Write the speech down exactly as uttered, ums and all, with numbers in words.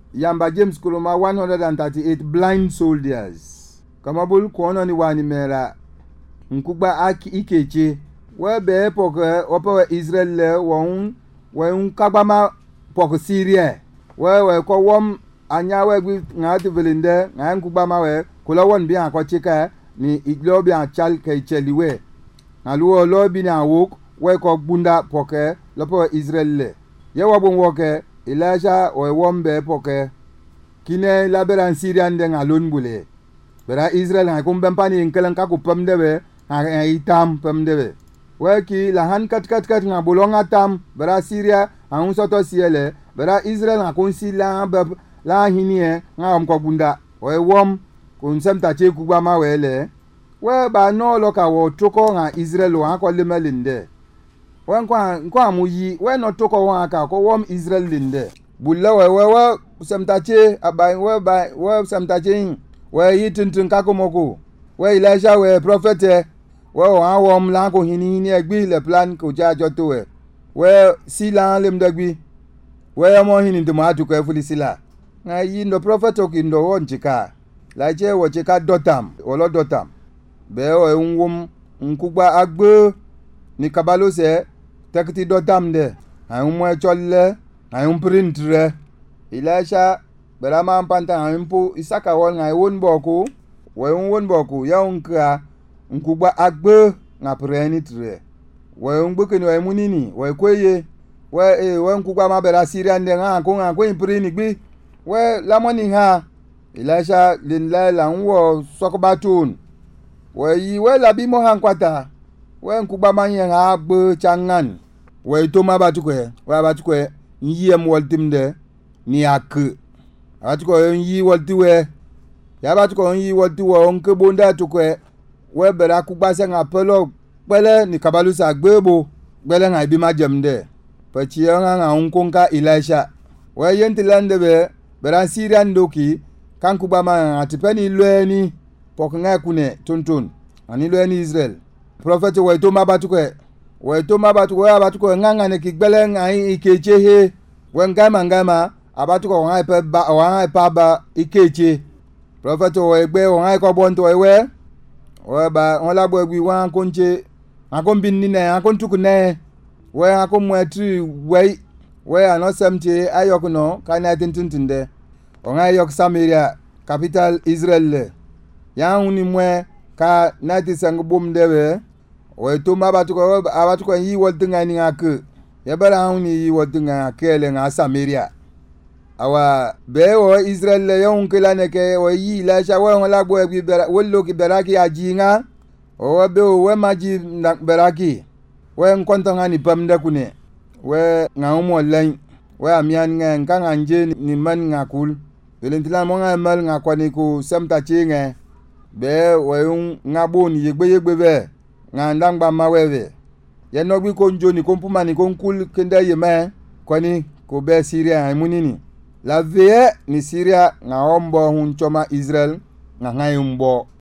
Yamba James Kuloma one hundred thirty-eight blind soldiers. Kama bul kono ni wani mera. Nkugba aki ikeche. We be poke opewe Israel le won we unkabama poke Syria. We we ko wom anya we gwi ngati velinde nga nkugba ma we kula won bi an ko chika ni iglo bi an chal ke cheliwe. Aluo lo bi na wok we ko bunda poke lopo Israel le. Ye wabon woke Elijah we wombe poke kine laberan Syrian de ngalon bule. Bera Israel nga kumbempani inkelan ka kupam dewe nga itam pam dewe. Weki la han kat kat kat nga bolonga tam bera Syria ang soto siele bera Israel nga konsi la bab la hinie nga am ko bunda we wom kun semta che kuba ma wele we ba no loka wo toko nga Israel wa ko lemelinde we kwa kwa muyi we no toko wa ka ko wom Israel linde bulla we we we semta che abai we ba we semta che we yitintun ka ko moko we Elijah we prophet we wa wom la ko hini ni egbi le plan ko ja joto we we sila lem dagbi we mo hini de ma tu ko fuli sila nga yi ndo prophet okindo wonchika la je wo chika dotam wolo dotam be o nwum nkugba agbe ni kabalo se tekiti dotam de ayun mo cholle ayun print re Elisha berama panta ayunpu isaka won nga won boku we won boku ya unka nkugba agbe nga preni tre we ungbe ni we munini we kweye we e we nkugba ma bera Syria de nga ko nga ko preni gbi we lamoni ha Elisha linla la nwo sokobatun we yi we labi mo han kwata we nkugba manye ha gbe changan we to ma batukwe we batukwe yi em woltimde ni ak atukwe yi woltiwe ya batukwe yi woltiwe onke bonda tukwe we bera kugba se nga pelo pele ni kabalusa gbebo gbele nga bi ma jemde pachi nga nga unkonka Elisha we yentilande be bera Syrian doki kankuba ma atipeni lweni poknga kune tuntun ani lweni Israel prophet we to mabatukwe we to mabatukwe abatukwe nganga ne kigbele ngai ikeche he we ngama ngama abatukwe ngai pe ba ngai pa ba ikeche prophet we gbe ngai ko bonto we we ba on la bogwi wan konche akombin ni ne akontukune we akomwetri we we anosemche ayokuno kana tintintunde onga yok Samaria capital Israel ya uni mwe ka nati sang bum dewe we to mabatu ko abatu ko yi wodinga ni ngak ya bara uni yi wodinga kele nga Samaria awa be o Israel le yon kila ne ke o yi la sha wo la bo bi wollo ki beraki ajinga o be o we maji beraki we nkonto ngani pamda kune we ngaumo len we amian nga nganga nje ni man ngakul Elentila monga mal nga kwani ku semta chinge be we ngabon yegbe yegbe be nga ndangba mawewe ye nogbi konjo ni kompuma ni konkul kenda yeme kwani ko be Syria munini la vie ni Syria nga ombo hun choma Israel nga ngayumbo